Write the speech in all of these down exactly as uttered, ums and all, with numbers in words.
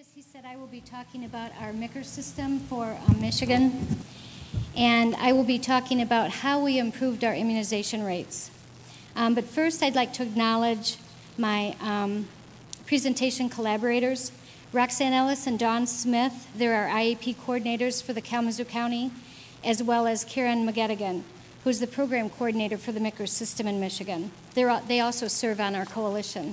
he said I will be talking about our M I C R system for um, Michigan, and I will be talking about how we improved our immunization rates. Um, but first, I'd like to acknowledge my um, presentation collaborators, Roxanne Ellis and Dawn Smith. They're our I E P coordinators for the Kalamazoo County, as well as Karen McGettigan, who's the program coordinator for the M I C R system in Michigan. They're, they also serve on our coalition.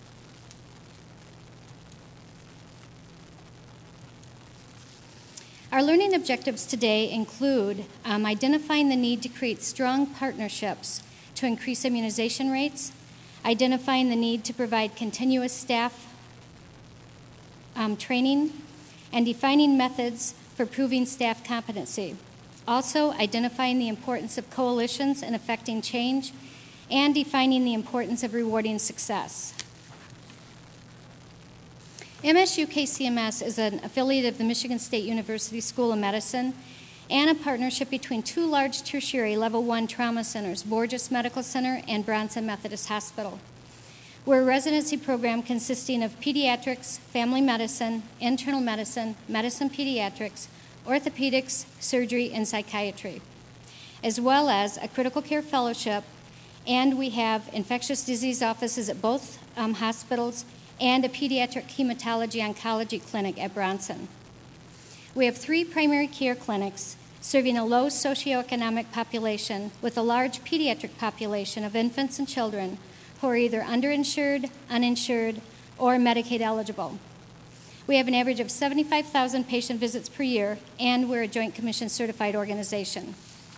Our learning objectives today include um, identifying the need to create strong partnerships to increase immunization rates, identifying the need to provide continuous staff um, training, and defining methods for proving staff competency. Also, identifying the importance of coalitions in affecting change, and defining the importance of rewarding success. M S U K C M S is an affiliate of the Michigan State University School of Medicine and a partnership between two large tertiary level one trauma centers, Borgess Medical Center and Bronson Methodist Hospital. We're a residency program consisting of pediatrics, family medicine, internal medicine, medicine pediatrics, orthopedics, surgery, and psychiatry, as well as a critical care fellowship, and we have infectious disease offices at both um, hospitals and a pediatric hematology oncology clinic at Bronson. We have three primary care clinics serving a low socioeconomic population with a large pediatric population of infants and children who are either underinsured, uninsured, or Medicaid eligible. We have an average of seventy-five thousand patient visits per year, and we're a Joint Commission certified organization.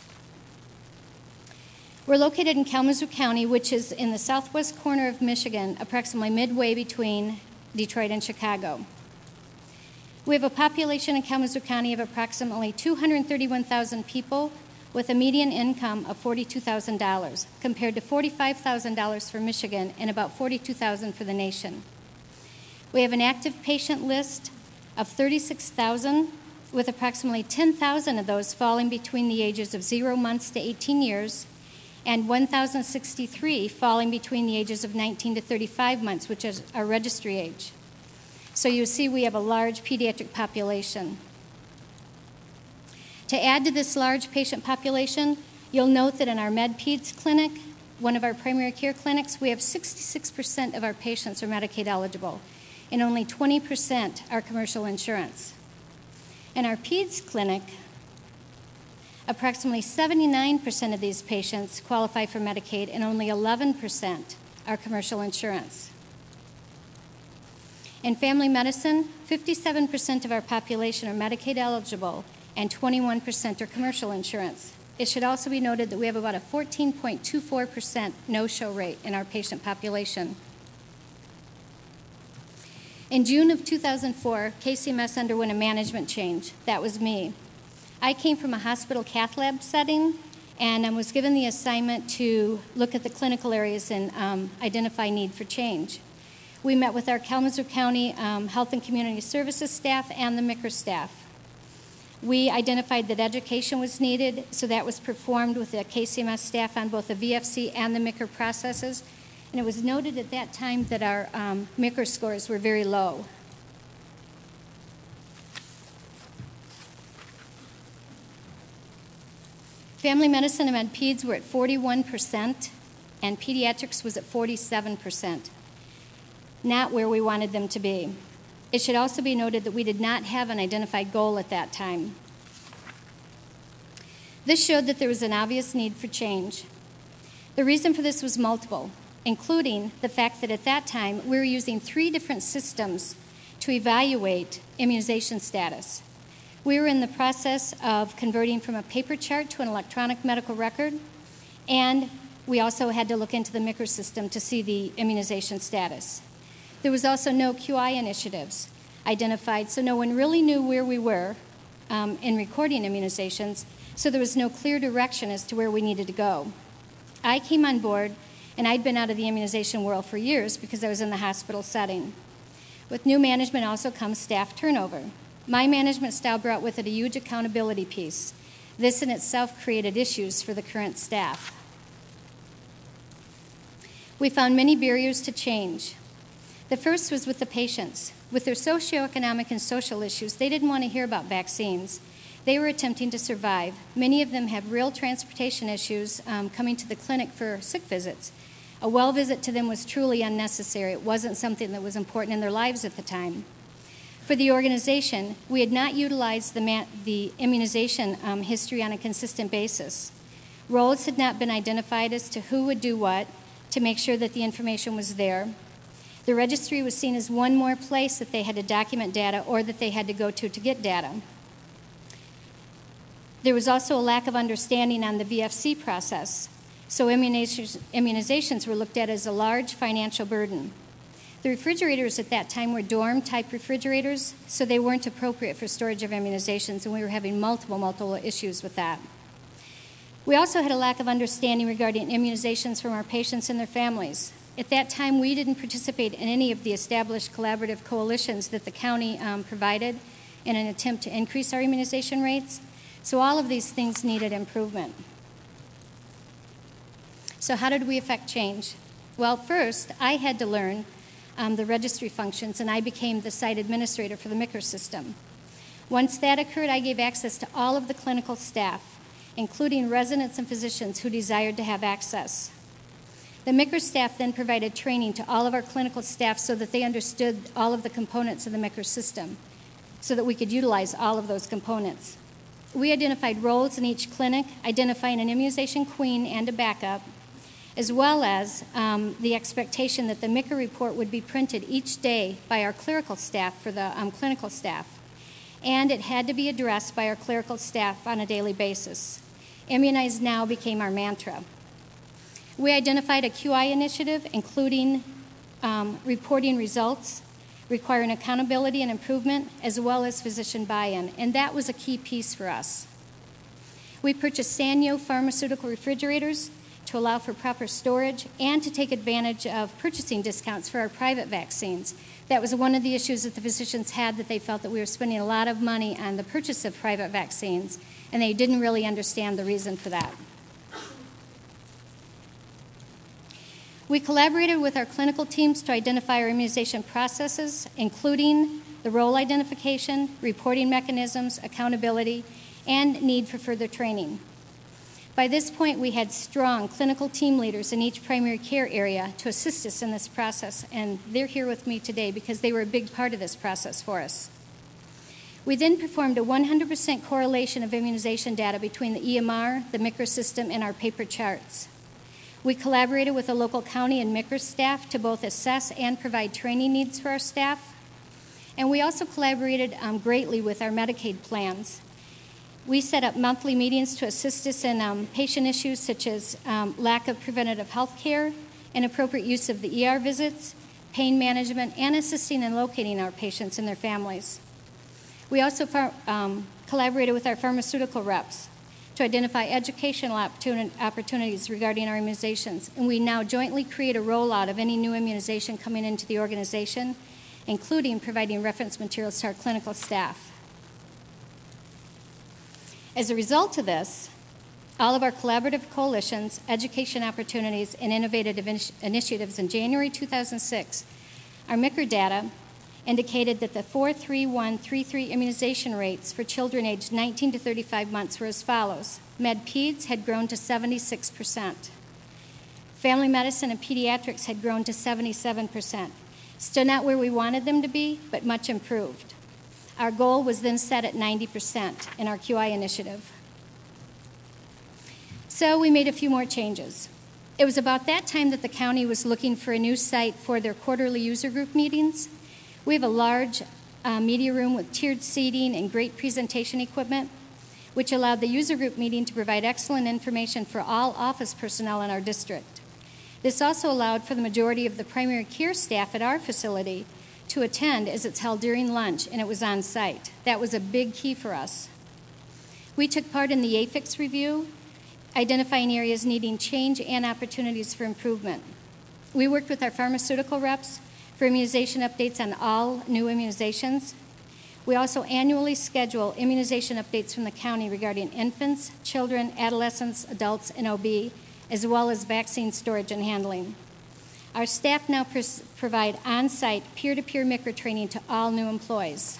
We're located in Kalamazoo County, which is in the southwest corner of Michigan, approximately midway between Detroit and Chicago. We have a population in Kalamazoo County of approximately two hundred thirty-one thousand people with a median income of forty-two thousand dollars, compared to forty-five thousand dollars for Michigan and about forty-two thousand dollars for the nation. We have an active patient list of thirty-six thousand, with approximately ten thousand of those falling between the ages of zero months to eighteen years, and one thousand sixty-three falling between the ages of nineteen to thirty-five months, which is our registry age. So you see we have a large pediatric population. To add to this large patient population, you'll note that in our MedPeds clinic, one of our primary care clinics, we have sixty-six percent of our patients are Medicaid eligible, and only twenty percent are commercial insurance. In our Peds clinic, approximately seventy-nine percent of these patients qualify for Medicaid, and only eleven percent are commercial insurance. In family medicine, fifty-seven percent of our population are Medicaid eligible, and twenty-one percent are commercial insurance. It should also be noted that we have about a fourteen point two four percent no-show rate in our patient population. In June of two thousand four, K C M S underwent a management change. That was me. I came from a hospital cath lab setting, and I was given the assignment to look at the clinical areas and um, identify need for change. We met with our Kalamazoo County um, Health and Community Services staff and the M I C R staff. We identified that education was needed, so that was performed with the K C M S staff on both the V F C and the M I C R processes, and it was noted at that time that our um, M I C R scores were very low. Family medicine and MedPeds were at forty-one percent, and pediatrics was at forty-seven percent, not where we wanted them to be. It should also be noted that we did not have an identified goal at that time. This showed that there was an obvious need for change. The reason for this was multiple, including the fact that at that time we were using three different systems to evaluate immunization status. We were in the process of converting from a paper chart to an electronic medical record, and we also had to look into the M I C R system to see the immunization status. There was also no Q I initiatives identified, so no one really knew where we were um, in recording immunizations, so there was no clear direction as to where we needed to go. I came on board, and I'd been out of the immunization world for years because I was in the hospital setting. With new management also comes staff turnover. My management style brought with it a huge accountability piece. This in itself created issues for the current staff. We found many barriers to change. The first was with the patients. With their socioeconomic and social issues, they didn't want to hear about vaccines. They were attempting to survive. Many of them have real transportation issues um, coming to the clinic for sick visits. A well visit to them was truly unnecessary. It wasn't something that was important in their lives at the time. For the organization, we had not utilized the, ma- the immunization um, history on a consistent basis. Roles had not been identified as to who would do what to make sure that the information was there. The registry was seen as one more place that they had to document data or that they had to go to to get data. There was also a lack of understanding on the V F C process, so immunizations, immunizations were looked at as a large financial burden. The refrigerators at that time were dorm-type refrigerators, so they weren't appropriate for storage of immunizations, and we were having multiple, multiple issues with that. We also had a lack of understanding regarding immunizations from our patients and their families. At that time, we didn't participate in any of the established collaborative coalitions that the county um, provided in an attempt to increase our immunization rates. So all of these things needed improvement. So how did we affect change? Well, first, I had to learn um, the registry functions, and I became the site administrator for the M I C R system. Once that occurred, I gave access to all of the clinical staff, including residents and physicians who desired to have access. The M I C R staff then provided training to all of our clinical staff so that they understood all of the components of the M I C R system, so that we could utilize all of those components. We identified roles in each clinic, identifying an immunization queen and a backup, as well as um, the expectation that the M I C R report would be printed each day by our clerical staff for the um, clinical staff. And it had to be addressed by our clerical staff on a daily basis. Immunize Now became our mantra. We identified a Q I initiative, including um, reporting results, requiring accountability and improvement, as well as physician buy-in, and that was a key piece for us. We purchased Sanyo pharmaceutical refrigerators to allow for proper storage and to take advantage of purchasing discounts for our private vaccines. That was one of the issues that the physicians had, that they felt that we were spending a lot of money on the purchase of private vaccines, and they didn't really understand the reason for that. We collaborated with our clinical teams to identify our immunization processes, including the role identification, reporting mechanisms, accountability, and need for further training. By this point, we had strong clinical team leaders in each primary care area to assist us in this process, and they're here with me today because they were a big part of this process for us. We then performed a one hundred percent correlation of immunization data between the E M R, the M I C R system, and our paper charts. We collaborated with the local county and M I C R staff to both assess and provide training needs for our staff. And we also collaborated um, greatly with our Medicaid plans. We set up monthly meetings to assist us in um, patient issues such as um, lack of preventative health care, inappropriate use of the E R visits, pain management, and assisting in locating our patients and their families. We also far, um, collaborated with our pharmaceutical reps to identify educational opportunities regarding our immunizations, and we now jointly create a rollout of any new immunization coming into the organization, including providing reference materials to our clinical staff. As a result of this, all of our collaborative coalitions, education opportunities, and innovative initiatives in January two thousand six, our M I C R data indicated that the four three one three three immunization rates for children aged nineteen to thirty-five months were as follows. Med-Peds had grown to seventy-six percent. Family medicine and pediatrics had grown to seventy-seven percent. Still not where we wanted them to be, but much improved. Our goal was then set at ninety percent in our Q I initiative. So we made a few more changes. It was about that time that the county was looking for a new site for their quarterly user group meetings. We have a large uh, media room with tiered seating and great presentation equipment, which allowed the user group meeting to provide excellent information for all office personnel in our district. This also allowed for the majority of the primary care staff at our facility to attend, as it's held during lunch and it was on site. That was a big key for us. We took part in the A F I X review, identifying areas needing change and opportunities for improvement. We worked with our pharmaceutical reps for immunization updates on all new immunizations. We also annually schedule immunization updates from the county regarding infants, children, adolescents, adults, and O B, as well as vaccine storage and handling. Our staff now pres- provide on-site peer-to-peer M I C R training to all new employees.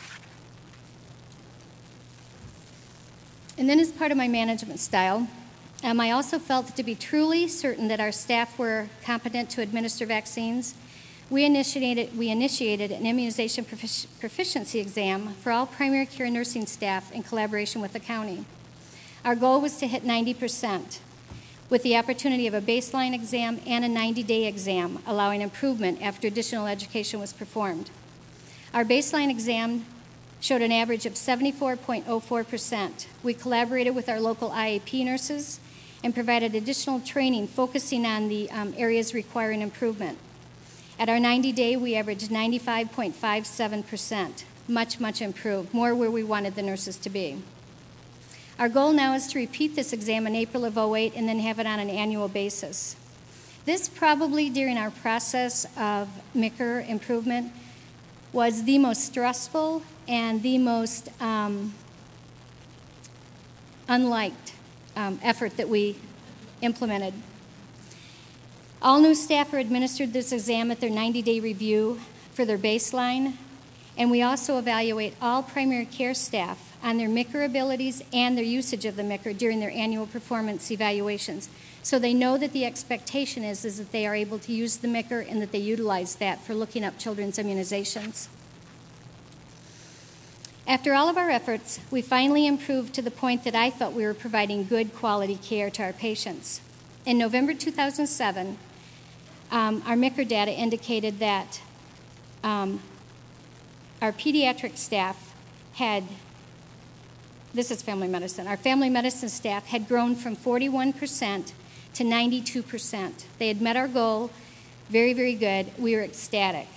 And then as part of my management style, um, I also felt to be truly certain that our staff were competent to administer vaccines. We initiated, we initiated an immunization profic- proficiency exam for all primary care nursing staff in collaboration with the county. Our goal was to hit ninety percent, with the opportunity of a baseline exam and a ninety-day exam, allowing improvement after additional education was performed. Our baseline exam showed an average of seventy-four point zero four percent. We collaborated with our local I A P nurses and provided additional training focusing on the um, areas requiring improvement. At our ninety-day, we averaged ninety-five point five seven percent, much, much improved, more where we wanted the nurses to be. Our goal now is to repeat this exam in April of oh eight and then have it on an annual basis. This probably, during our process of M I C R improvement, was the most stressful and the most um, unliked um, effort that we implemented. All new staff are administered this exam at their ninety-day review for their baseline, and we also evaluate all primary care staff on their M I C R abilities and their usage of the M I C R during their annual performance evaluations. So they know that the expectation is, is that they are able to use the M I C R and that they utilize that for looking up children's immunizations. After all of our efforts, we finally improved to the point that I thought we were providing good quality care to our patients. In November two thousand seven, um, our M I C R data indicated that um, our pediatric staff had, this is family medicine, our family medicine staff had grown from forty-one percent to ninety-two percent. They had met our goal, very, very good. We were ecstatic.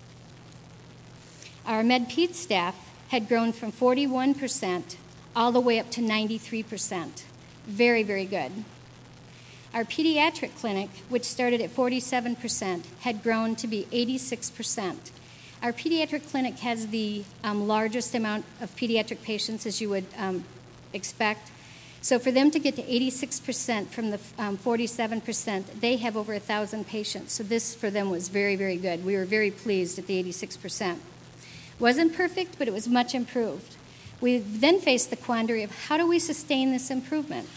Our Med-Ped staff had grown from forty-one percent all the way up to ninety-three percent. Very, very good. Our pediatric clinic, which started at forty-seven percent, had grown to be eighty-six percent. Our pediatric clinic has the um, largest amount of pediatric patients, as you would um, expect. So for them to get to eighty-six percent from the um, forty-seven percent, they have over one thousand patients. So this, for them, was very, very good. We were very pleased at the eighty-six percent. Wasn't perfect, but it was much improved. We then faced the quandary of how do we sustain this improvement?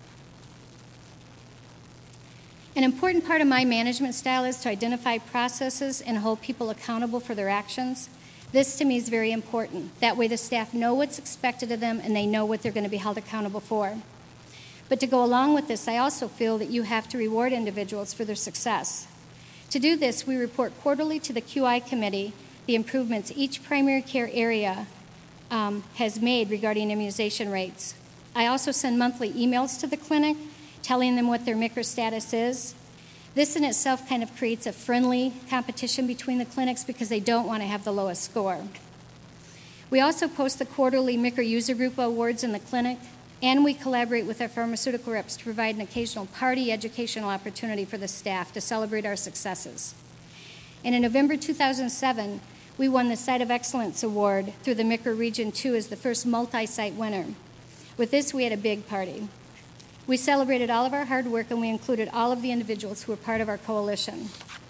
An important part of my management style is to identify processes and hold people accountable for their actions. This, to me, is very important. That way the staff know what's expected of them and they know what they're going to be held accountable for. But to go along with this, I also feel that you have to reward individuals for their success. To do this, we report quarterly to the Q I committee the improvements each primary care area um, has made regarding immunization rates. I also send monthly emails to the clinic telling them what their M I C R status is. This in itself kind of creates a friendly competition between the clinics because they don't want to have the lowest score. We also post the quarterly M I C R user group awards in the clinic, and we collaborate with our pharmaceutical reps to provide an occasional party educational opportunity for the staff to celebrate our successes. And in November two thousand seven, we won the Site of Excellence Award through the M I C R Region two as the first multi-site winner. With this, we had a big party. We celebrated all of our hard work, and we included all of the individuals who were part of our coalition.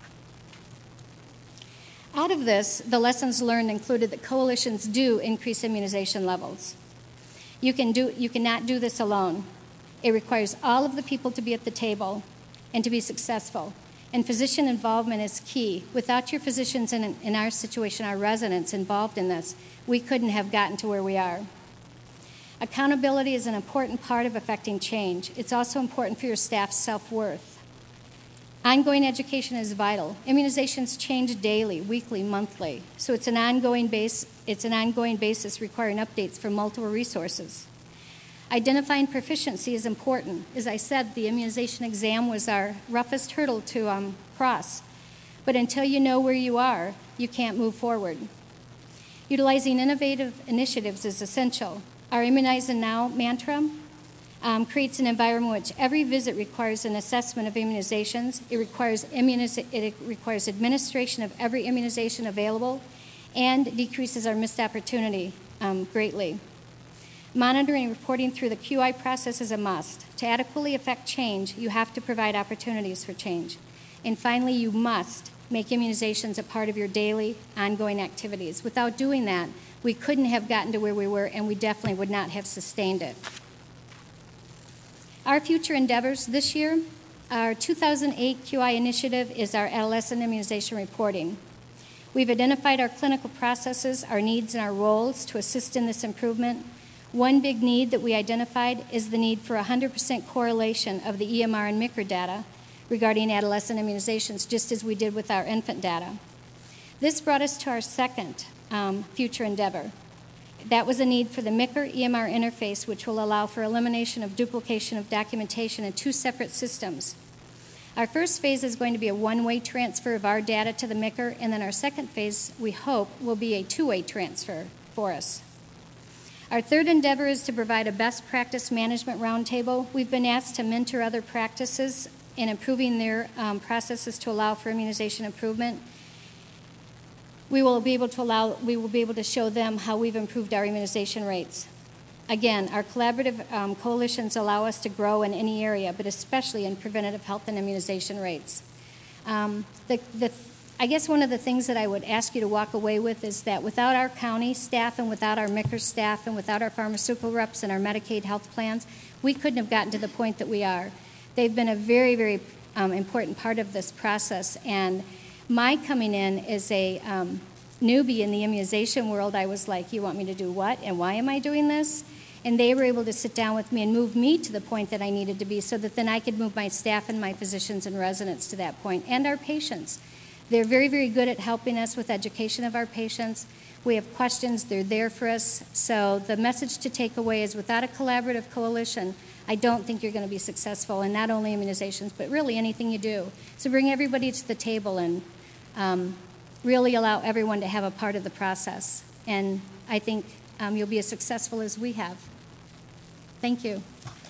Out of this, the lessons learned included that coalitions do increase immunization levels. You can do, you cannot do this alone. It requires all of the people to be at the table and to be successful. And physician involvement is key. Without your physicians, and in our situation, our residents involved in this, we couldn't have gotten to where we are. Accountability is an important part of affecting change. It's also important for your staff's self-worth. Ongoing education is vital. Immunizations change daily, weekly, monthly. So it's an ongoing base, it's an ongoing basis requiring updates from multiple resources. Identifying proficiency is important. As I said, the immunization exam was our roughest hurdle to um, cross. But until you know where you are, you can't move forward. Utilizing innovative initiatives is essential. Our Immunize Now mantra um, creates an environment in which every visit requires an assessment of immunizations. It requires, immuniz- it requires administration of every immunization available and decreases our missed opportunity um, greatly. Monitoring and reporting through the Q I process is a must. To adequately affect change, you have to provide opportunities for change. And finally, you must make immunizations a part of your daily, ongoing activities. Without doing that, we couldn't have gotten to where we were, and we definitely would not have sustained it. Our future endeavors this year, our two thousand eight Q I initiative is our adolescent immunization reporting. We've identified our clinical processes, our needs, and our roles to assist in this improvement. One big need that we identified is the need for one hundred percent correlation of the E M R and M I C R data regarding adolescent immunizations, just as we did with our infant data. This brought us to our second um, future endeavor. That was a need for the M I C R E M R interface, which will allow for elimination of duplication of documentation in two separate systems. Our first phase is going to be a one-way transfer of our data to the M I C R, and then our second phase, we hope, will be a two-way transfer for us. Our third endeavor is to provide a best practice management roundtable. We've been asked to mentor other practices in improving their um, processes to allow for immunization improvement. We will be able to allow, we will be able to show them how we've improved our immunization rates. Again, our collaborative um, coalitions allow us to grow in any area, but especially in preventative health and immunization rates. Um, the, the, I guess one of the things that I would ask you to walk away with is that without our county staff and without our M I C R staff and without our pharmaceutical reps and our Medicaid health plans, we couldn't have gotten to the point that we are. They've been a very, very um, important part of this process, and my coming in as a um, newbie in the immunization world, I was like, you want me to do what, and why am I doing this? And they were able to sit down with me and move me to the point that I needed to be so that then I could move my staff and my physicians and residents to that point, and our patients. They're very, very good at helping us with education of our patients. We have questions, they're there for us. So the message to take away is without a collaborative coalition, I don't think you're going to be successful in not only immunizations, but really anything you do. So bring everybody to the table and um, really allow everyone to have a part of the process. And I think um, you'll be as successful as we have. Thank you.